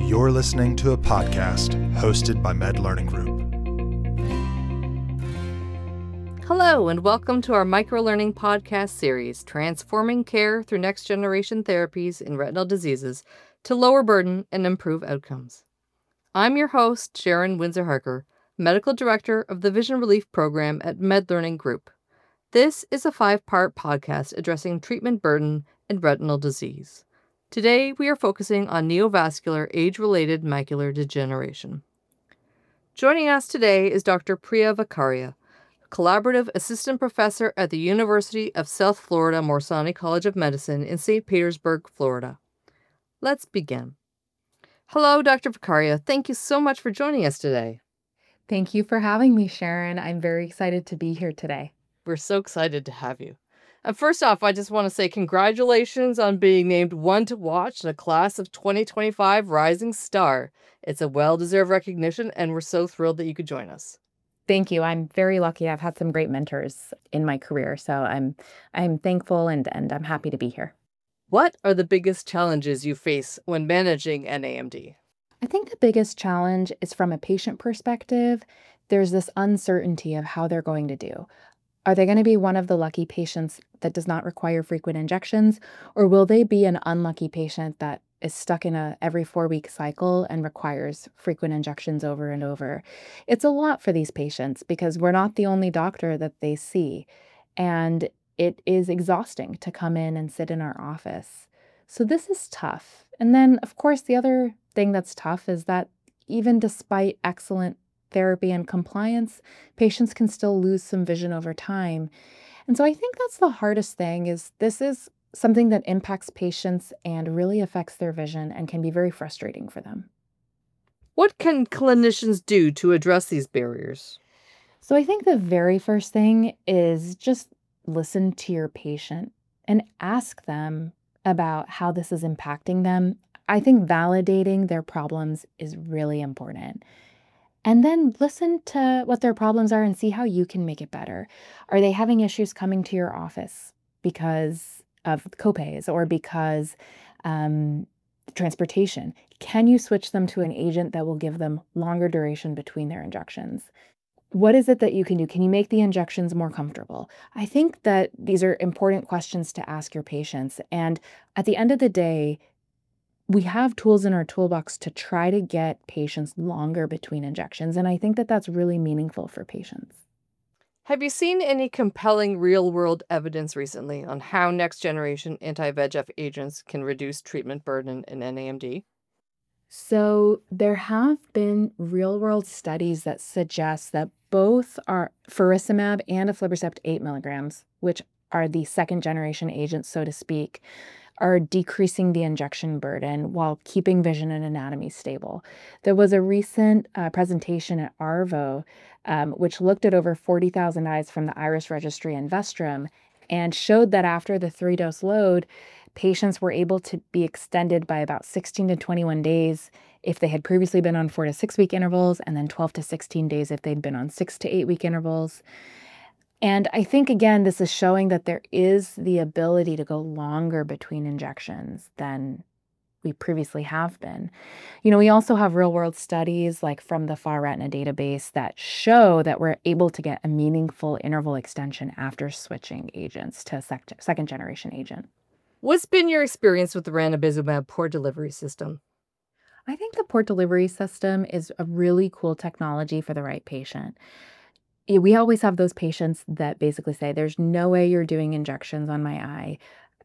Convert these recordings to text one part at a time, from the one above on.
You're listening to a podcast hosted by Med Learning Group. Hello, and welcome to our microlearning podcast series, Transforming Care Through Next Generation Therapies in Retinal Diseases to Lower Burden and Improve Outcomes. I'm your host, Sharon Windsor-Harker, Medical Director of the Vision Relief Program at Med Learning Group. This is a 5-part podcast addressing treatment burden in retinal disease. Today, we are focusing on neovascular age-related macular degeneration. Joining us today is Dr. Priya Vakharia, Collaborative Assistant Professor at the University of South Florida Morsani College of Medicine in St. Petersburg, Florida. Let's begin. Hello, Dr. Vakharia. Thank you so much for joining us today. Thank you for having me, Sharon. I'm very excited to be here today. We're so excited to have you. And first off, I just want to say congratulations on being named one to watch in a class of 2025 Rising Star. It's a well-deserved recognition, and we're so thrilled that you could join us. Thank you. I'm very lucky. I've had some great mentors in my career, so I'm thankful and I'm happy to be here. What are the biggest challenges you face when managing NAMD? I think the biggest challenge is from a patient perspective. There's this uncertainty of how they're going to do. Are they going to be one of the lucky patients that does not require frequent injections, or will they be an unlucky patient that is stuck in a every 4-week cycle and requires frequent injections over and over? It's a lot for these patients because we're not the only doctor that they see, and it is exhausting to come in and sit in our office. So this is tough. And then, of course, the other thing that's tough is that even despite excellent therapy and compliance, patients can still lose some vision over time. And so I think that's the hardest thing is this is something that impacts patients and really affects their vision and can be very frustrating for them. What can clinicians do to address these barriers? So I think the very first thing is just listen to your patient and ask them about how this is impacting them. I think validating their problems is really important. And then listen to what their problems are and see how you can make it better. Are they having issues coming to your office because of copays or because transportation? Can you switch them to an agent that will give them longer duration between their injections? What is it that you can do? Can you make the injections more comfortable? I think that these are important questions to ask your patients. And at the end of the day, we have tools in our toolbox to try to get patients longer between injections. And I think that that's really meaningful for patients. Have you seen any compelling real-world evidence recently on how next-generation anti-VEGF agents can reduce treatment burden in NAMD? So there have been real-world studies that suggest that both our faricimab and aflibercept 8 milligrams, which are the second-generation agents, so to speak, are decreasing the injection burden while keeping vision and anatomy stable. There was a recent presentation at ARVO, which looked at over 40,000 eyes from the IRIS Registry and Vestrum, and showed that after the 3-dose load, patients were able to be extended by about 16 to 21 days if they had previously been on 4 to 6 week intervals, and then 12 to 16 days if they'd been on 6 to 8 week intervals. And I think, again, this is showing that there is the ability to go longer between injections than we previously have been. You know, we also have real-world studies like from the FAR Retina database that show that we're able to get a meaningful interval extension after switching agents to a second-generation agent. What's been your experience with the ranibizumab port delivery system? I think the port delivery system is a really cool technology for the right patient. We always have those patients that basically say, there's no way you're doing injections on my eye.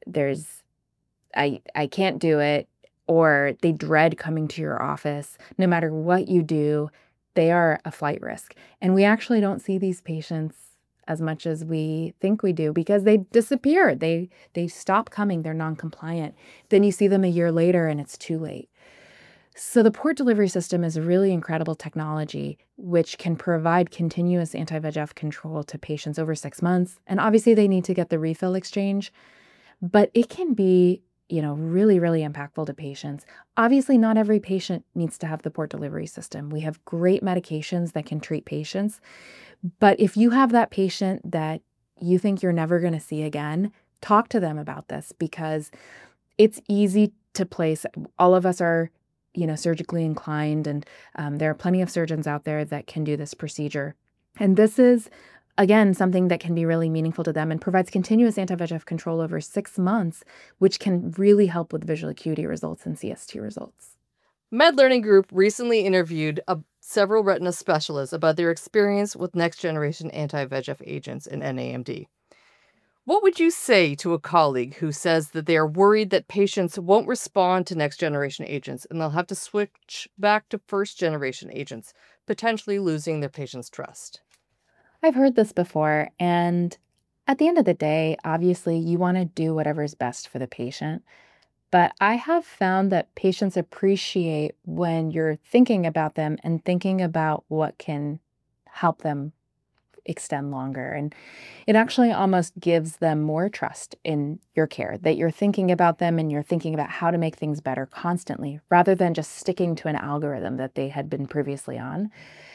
I can't do it. Or they dread coming to your office. No matter what you do, they are a flight risk. And we actually don't see these patients as much as we think we do because they disappear. They stop coming. They're non-compliant. Then you see them a year later and it's too late. So the port delivery system is a really incredible technology which can provide continuous anti-VEGF control to patients over 6 months. And obviously they need to get the refill exchange, but it can be, really, really impactful to patients. Obviously, not every patient needs to have the port delivery system. We have great medications that can treat patients. But if you have that patient that you think you're never going to see again, talk to them about this because it's easy to place. All of us are surgically inclined, and there are plenty of surgeons out there that can do this procedure. And this is, again, something that can be really meaningful to them and provides continuous anti-VEGF control over 6 months, which can really help with visual acuity results and CST results. MedLearning Group recently interviewed several retina specialists about their experience with next-generation anti-VEGF agents in NAMD. What would you say to a colleague who says that they are worried that patients won't respond to next-generation agents and they'll have to switch back to first-generation agents, potentially losing their patients' trust? I've heard this before, and at the end of the day, obviously, you want to do whatever is best for the patient. But I have found that patients appreciate when you're thinking about them and thinking about what can help them extend longer. And it actually almost gives them more trust in your care, that you're thinking about them and you're thinking about how to make things better constantly, rather than just sticking to an algorithm that they had been previously on.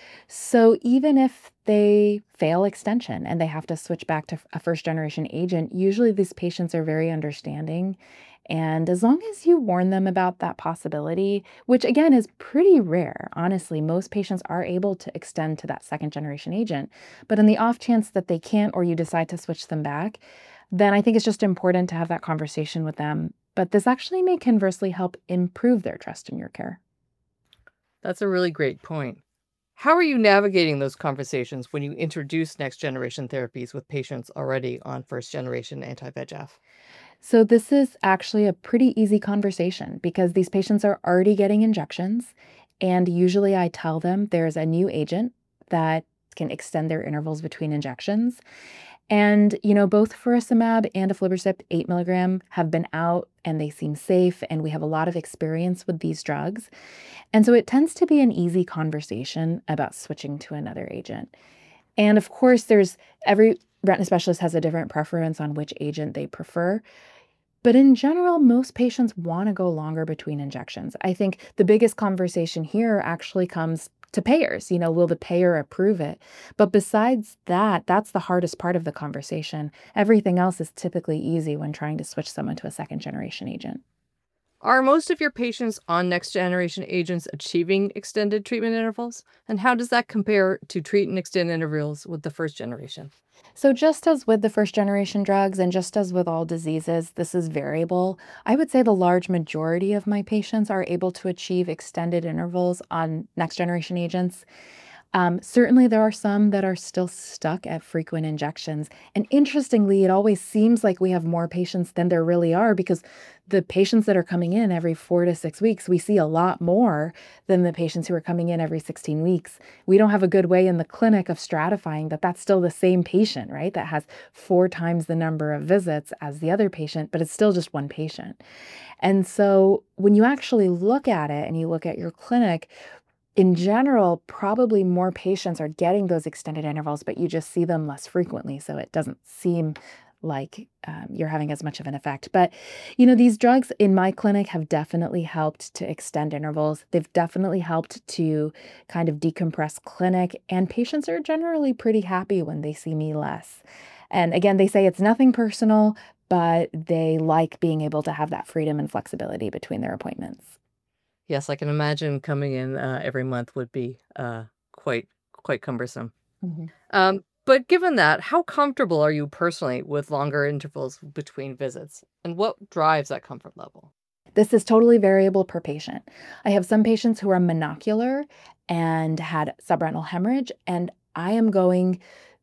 So even if they fail extension and they have to switch back to a first generation agent, usually these patients are very understanding. And as long as you warn them about that possibility, which again is pretty rare, honestly, most patients are able to extend to that second generation agent. But in the off chance that they can't, or you decide to switch them back, then I think it's just important to have that conversation with them. But this actually may conversely help improve their trust in your care. That's a really great point. How are you navigating those conversations when you introduce next generation therapies with patients already on first generation anti-VEGF? So this is actually a pretty easy conversation because these patients are already getting injections. And usually I tell them there's a new agent that can extend their intervals between injections. And, both faricimab and aflibercept 8 milligram have been out and they seem safe, and we have a lot of experience with these drugs. And so it tends to be an easy conversation about switching to another agent. And of course, every retina specialist has a different preference on which agent they prefer. But in general, most patients want to go longer between injections. I think the biggest conversation here actually comes to payers. Will the payer approve it? But besides that, that's the hardest part of the conversation. Everything else is typically easy when trying to switch someone to a second generation agent. Are most of your patients on next generation agents achieving extended treatment intervals? And how does that compare to treat and extend intervals with the first generation? So just as with the first generation drugs and just as with all diseases, this is variable. I would say the large majority of my patients are able to achieve extended intervals on next generation agents. Certainly, there are some that are still stuck at frequent injections. And interestingly, it always seems like we have more patients than there really are, because the patients that are coming in every 4 to 6 weeks, we see a lot more than the patients who are coming in every 16 weeks. We don't have a good way in the clinic of stratifying that that's still the same patient, right? That has 4 times the number of visits as the other patient, but it's still just one patient. And so when you actually look at it and you look at your clinic, in general, probably more patients are getting those extended intervals, but you just see them less frequently. So it doesn't seem like you're having as much of an effect. But, these drugs in my clinic have definitely helped to extend intervals. They've definitely helped to kind of decompress clinic. And patients are generally pretty happy when they see me less. And again, they say it's nothing personal, but they like being able to have that freedom and flexibility between their appointments. Yes, I can imagine coming in every month would be quite cumbersome. Mhm. But given that, how comfortable are you personally with longer intervals between visits? And what drives that comfort level? This is totally variable per patient. I have some patients who are monocular and had subretinal hemorrhage, and I am going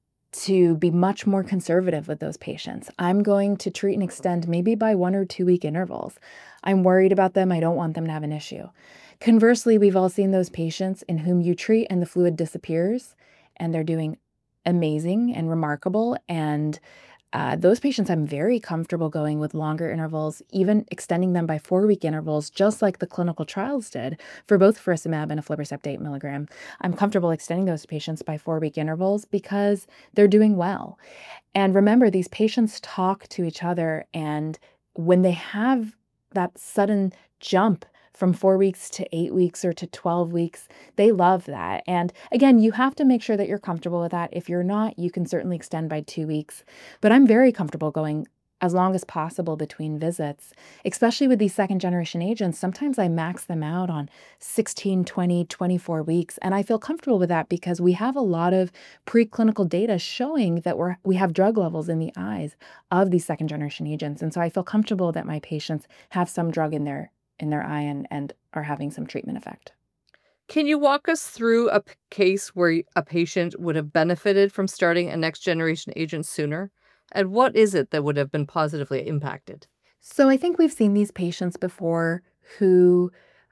to be much more conservative with those patients. I'm going to treat and extend maybe by 1 or 2 week intervals. I'm worried about them. I don't want them to have an issue. Conversely, we've all seen those patients in whom you treat and the fluid disappears and they're doing amazing and remarkable. And those patients, I'm very comfortable going with longer intervals, even extending them by 4-week intervals, just like the clinical trials did for both faricimab and aflibercept 8 milligram. I'm comfortable extending those patients by 4-week intervals because they're doing well. And remember, these patients talk to each other, and when they have that sudden jump from 4 weeks to 8 weeks or to 12 weeks, they love that. And again, you have to make sure that you're comfortable with that. If you're not, you can certainly extend by 2 weeks. But I'm very comfortable going as long as possible between visits, especially with these second generation agents. Sometimes I max them out on 16, 20, 24 weeks. And I feel comfortable with that because we have a lot of preclinical data showing that we have drug levels in the eyes of these second generation agents. And so I feel comfortable that my patients have some drug in their eye and are having some treatment effect. Can you walk us through a case where a patient would have benefited from starting a next generation agent sooner? And what is it that would have been positively impacted? So I think we've seen these patients before who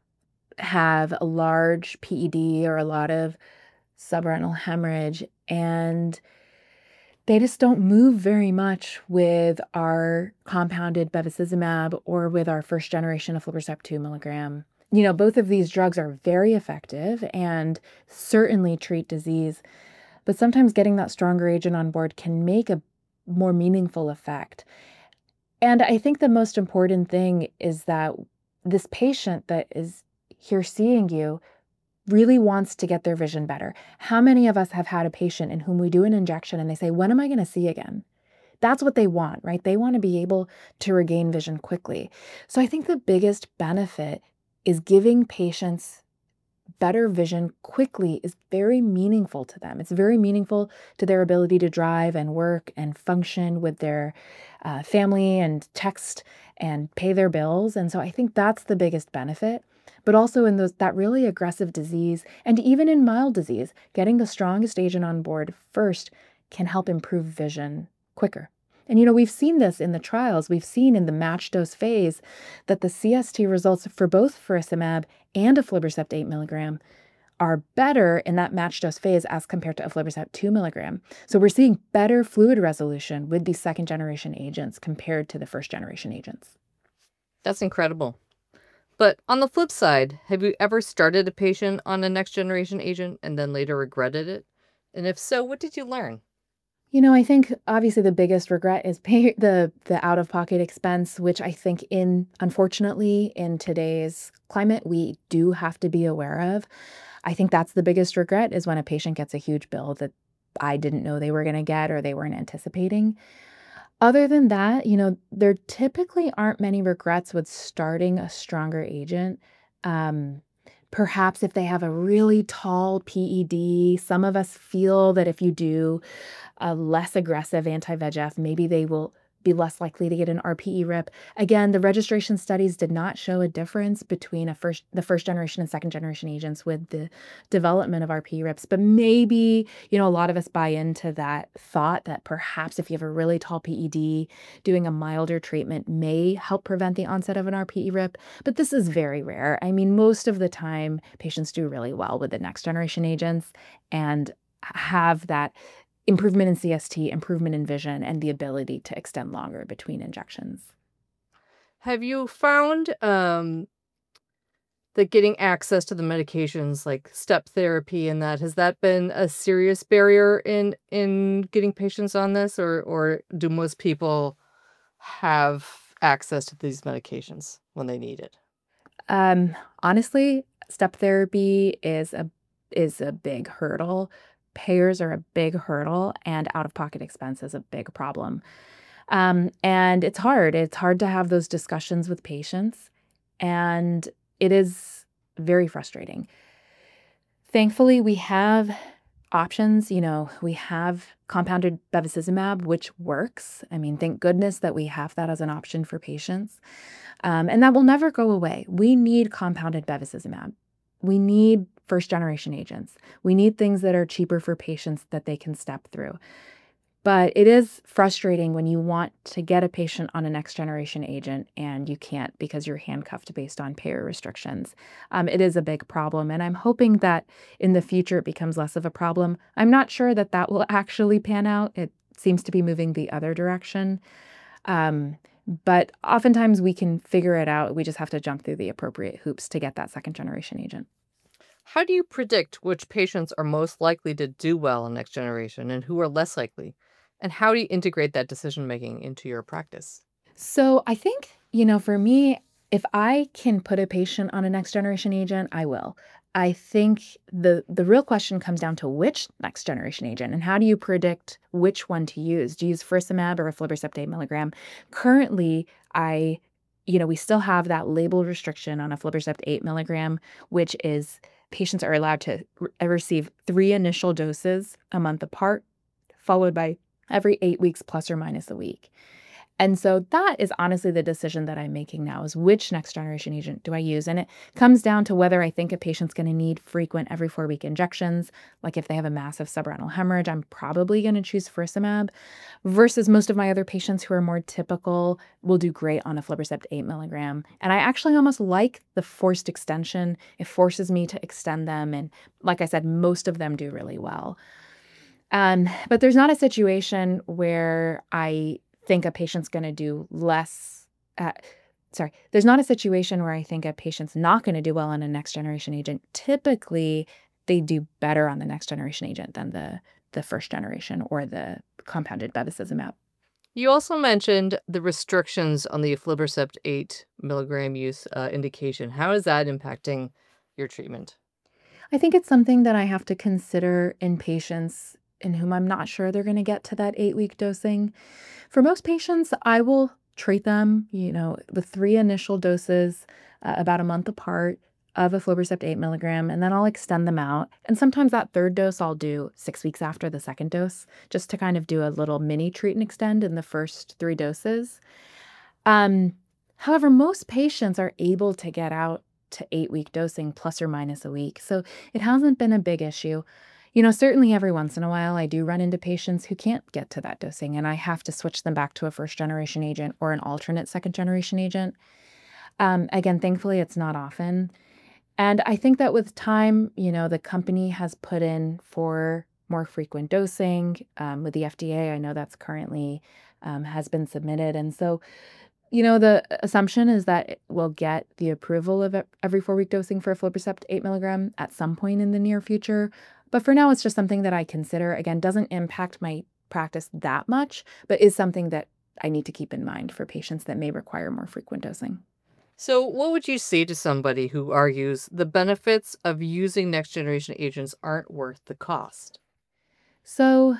have a large PED or a lot of subretinal hemorrhage, and they just don't move very much with our compounded bevacizumab or with our first generation aflibercept 2 milligram. Both of these drugs are very effective and certainly treat disease, but sometimes getting that stronger agent on board can make a more meaningful effect. And I think the most important thing is that this patient that is here seeing you really wants to get their vision better. How many of us have had a patient in whom we do an injection and they say, when am I going to see again? That's what they want, right? They want to be able to regain vision quickly. So I think the biggest benefit is giving patients better vision quickly is very meaningful to them. It's very meaningful to their ability to drive and work and function with their family and text and pay their bills. And so I think that's the biggest benefit. But also in that really aggressive disease, and even in mild disease, getting the strongest agent on board first can help improve vision quicker. And we've seen this in the trials. We've seen in the match dose phase that the CST results for both faricimab and aflibercept 8 milligram are better in that match dose phase as compared to aflibercept 2 milligram. So we're seeing better fluid resolution with these second generation agents compared to the first generation agents. That's incredible. But on the flip side, have you ever started a patient on a next generation agent and then later regretted it? And if so, what did you learn? I think obviously the biggest regret is the out-of-pocket expense, which I think unfortunately in today's climate, we do have to be aware of. I think that's the biggest regret is when a patient gets a huge bill that I didn't know they were going to get or they weren't anticipating. Other than that, there typically aren't many regrets with starting a stronger agent. Perhaps if they have a really tall PED, some of us feel that if you do a less aggressive anti-VEGF, maybe they will be less likely to get an RPE rip. Again, the registration studies did not show a difference between the first generation and second generation agents with the development of RPE rips. But maybe, a lot of us buy into that thought that perhaps if you have a really tall PED, doing a milder treatment may help prevent the onset of an RPE rip. But this is very rare. I mean, most of the time, patients do really well with the next generation agents and have that improvement in CST, improvement in vision, and the ability to extend longer between injections. Have you found that getting access to the medications like step therapy and has that been a serious barrier in getting patients on this, or do most people have access to these medications when they need it? Honestly, step therapy is a big hurdle. Payers are a big hurdle, and out-of-pocket expense is a big problem. And it's hard. It's hard to have those discussions with patients, and it is very frustrating. Thankfully, we have options. We have compounded bevacizumab, which works. I mean, thank goodness that we have that as an option for patients. And that will never go away. We need compounded bevacizumab. We need first generation agents. We need things that are cheaper for patients that they can step through. But it is frustrating when you want to get a patient on a next generation agent and you can't because you're handcuffed based on payer restrictions. It is a big problem, and I'm hoping that in the future it becomes less of a problem. I'm not sure that will actually pan out. It seems to be moving the other direction. But oftentimes we can figure it out. We just have to jump through the appropriate hoops to get that second generation agent. How do you predict which patients are most likely to do well in next generation and who are less likely? And how do you integrate that decision-making into your practice? So I think, for me, if I can put a patient on a next generation agent, I will. I think the real question comes down to which next generation agent and how do you predict which one to use? Do you use faricimab or aflibercept 8 milligram? Currently, we still have that label restriction on aflibercept 8 milligram, which is patients are allowed to receive 3 initial doses a month apart, followed by every 8 weeks plus or minus a week. And so that is honestly the decision that I'm making now is which next generation agent do I use? And it comes down to whether I think a patient's going to need frequent every 4-week injections. Like if they have a massive subretinal hemorrhage, I'm probably going to choose faricimab versus most of my other patients who are more typical will do great on aflibercept 8 milligram. And I actually almost like the forced extension. It forces me to extend them. And like I said, most of them do really well. But there's not a situation where I think a patient's going to do less. There's not a situation where I think a patient's not going to do well on a next generation agent. Typically, they do better on the next generation agent than the first generation or the compounded bevacizumab. You also mentioned the restrictions on the aflibercept 8 milligram use indication. How is that impacting your treatment? I think it's something that I have to consider in patients in whom I'm not sure they're going to get to that 8-week dosing. For most patients, I will treat them, with 3 initial doses about a month apart of aflibercept 8 milligram, and then I'll extend them out. And sometimes that third dose I'll do 6 weeks after the second dose, just to kind of do a little mini treat and extend in the first 3 doses. However, most patients are able to get out to 8-week dosing plus or minus a week, so it hasn't been a big issue. Certainly every once in a while, I do run into patients who can't get to that dosing, and I have to switch them back to a first-generation agent or an alternate second-generation agent. Again, thankfully, it's not often. And I think that with time, the company has put in for more frequent dosing with the FDA. I know that's currently has been submitted. And so, the assumption is that we'll get the approval of every 4-week dosing for aflibercept 8 milligram at some point in the near future. But for now, it's just something that I consider. Again, doesn't impact my practice that much, but is something that I need to keep in mind for patients that may require more frequent dosing. So what would you say to somebody who argues the benefits of using next generation agents aren't worth the cost? So,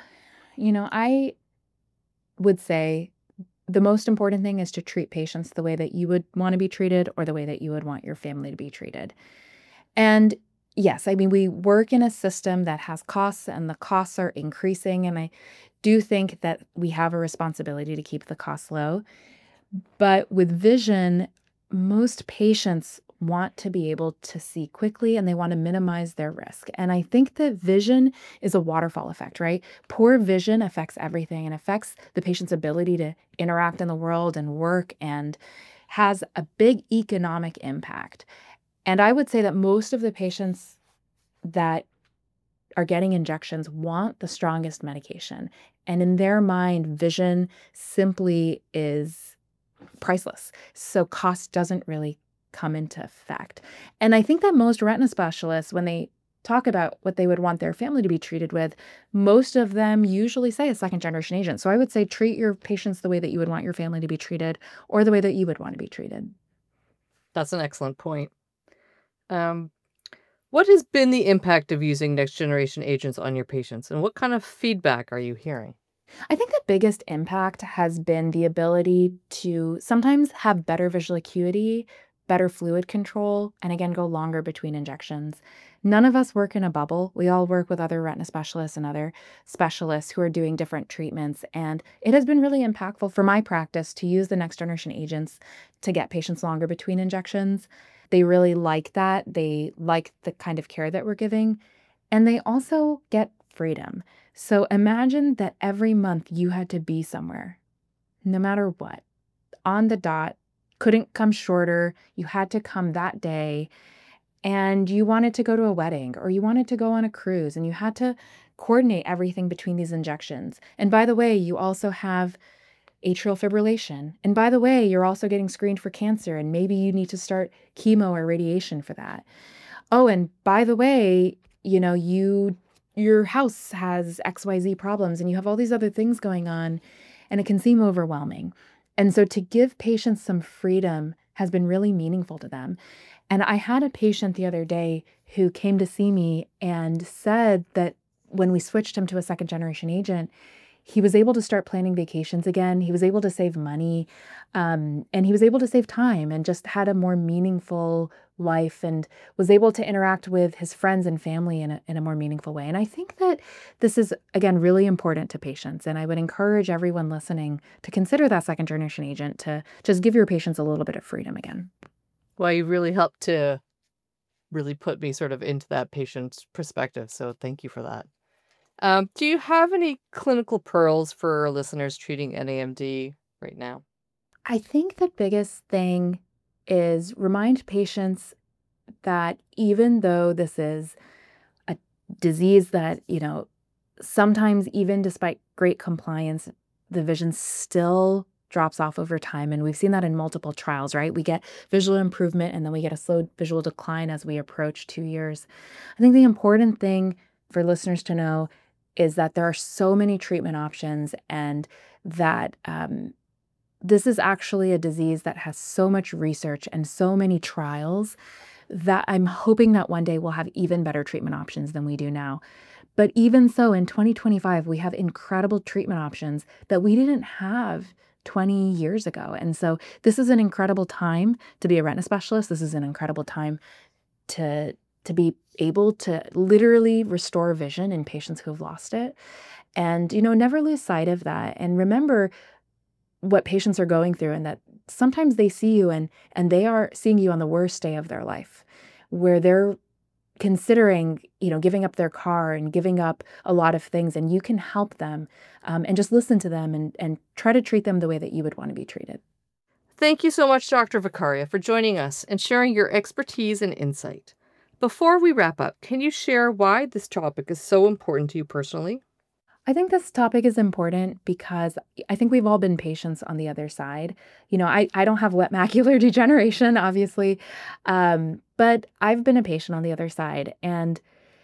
I would say the most important thing is to treat patients the way that you would want to be treated or the way that you would want your family to be treated. And yes, we work in a system that has costs and the costs are increasing. And I do think that we have a responsibility to keep the costs low. But with vision, most patients want to be able to see quickly and they want to minimize their risk. And I think that vision is a waterfall effect, right? Poor vision affects everything and affects the patient's ability to interact in the world and work and has a big economic impact. And I would say that most of the patients that are getting injections want the strongest medication. And in their mind, vision simply is priceless. So cost doesn't really come into effect. And I think that most retina specialists, when they talk about what they would want their family to be treated with, most of them usually say a second generation agent. So I would say treat your patients the way that you would want your family to be treated or the way that you would want to be treated. That's an excellent point. What has been the impact of using next generation agents on your patients, and what kind of feedback are you hearing? I think the biggest impact has been the ability to sometimes have better visual acuity, better fluid control, and again, go longer between injections. None of us work in a bubble. We all work with other retina specialists and other specialists who are doing different treatments. And it has been really impactful for my practice to use the next generation agents to get patients longer between injections. They really like that. They like the kind of care that we're giving. And they also get freedom. So imagine that every month you had to be somewhere, no matter what, on the dot, couldn't come shorter. You had to come that day and you wanted to go to a wedding or you wanted to go on a cruise and you had to coordinate everything between these injections. And by the way, you also have atrial fibrillation. And by the way, you're also getting screened for cancer and maybe you need to start chemo or radiation for that. Oh, and by the way, your house has XYZ problems and you have all these other things going on and it can seem overwhelming. And so to give patients some freedom has been really meaningful to them. And I had a patient the other day who came to see me and said that when we switched him to a second generation agent, he was able to start planning vacations again. He was able to save money, and he was able to save time and just had a more meaningful life and was able to interact with his friends and family in a more meaningful way. And I think that this is, again, really important to patients. And I would encourage everyone listening to consider that second generation agent to just give your patients a little bit of freedom again. Well, you really helped to really put me sort of into that patient's perspective. So thank you for that. Do you have any clinical pearls for our listeners treating NAMD right now? I think the biggest thing is remind patients that even though this is a disease that, sometimes even despite great compliance, the vision still drops off over time. And we've seen that in multiple trials, right? We get visual improvement and then we get a slow visual decline as we approach 2 years. I think the important thing for listeners to know is that there are so many treatment options and that this is actually a disease that has so much research and so many trials that I'm hoping that one day we'll have even better treatment options than we do now. But even so, in 2025, we have incredible treatment options that we didn't have 20 years ago. And so this is an incredible time to be a retina specialist. This is an incredible time to be able to literally restore vision in patients who have lost it. And, never lose sight of that. And remember what patients are going through and that sometimes they see you and they are seeing you on the worst day of their life, where they're considering, giving up their car and giving up a lot of things, and you can help them and just listen to them and try to treat them the way that you would want to be treated. Thank you so much, Dr. Vicaria, for joining us and sharing your expertise and insight. Before we wrap up, can you share why this topic is so important to you personally? I think this topic is important because I think we've all been patients on the other side. I don't have wet macular degeneration, obviously, but I've been a patient on the other side. And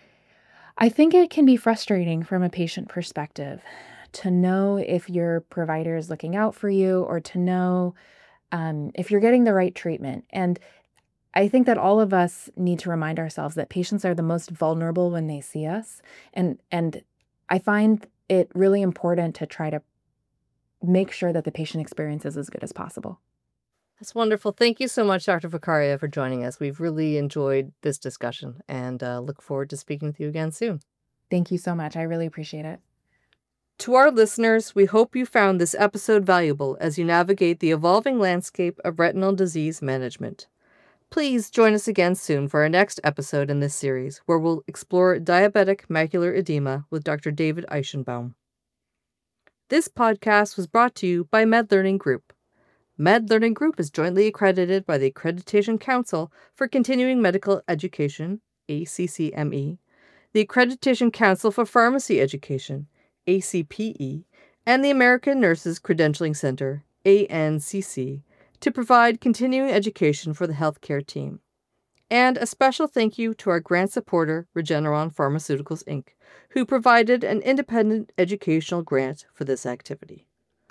I think it can be frustrating from a patient perspective to know if your provider is looking out for you or to know if you're getting the right treatment. And I think that all of us need to remind ourselves that patients are the most vulnerable when they see us. And I find it really important to try to make sure that the patient experience is as good as possible. That's wonderful. Thank you so much, Dr. Vicaria, for joining us. We've really enjoyed this discussion and look forward to speaking with you again soon. Thank you so much. I really appreciate it. To our listeners, we hope you found this episode valuable as you navigate the evolving landscape of retinal disease management. Please join us again soon for our next episode in this series, where we'll explore diabetic macular edema with Dr. David Eichenbaum. This podcast was brought to you by MedLearning Group. MedLearning Group is jointly accredited by the Accreditation Council for Continuing Medical Education, ACCME, the Accreditation Council for Pharmacy Education, ACPE, and the American Nurses Credentialing Center, ANCC, to provide continuing education for the healthcare team. And a special thank you to our grant supporter, Regeneron Pharmaceuticals, Inc., who provided an independent educational grant for this activity.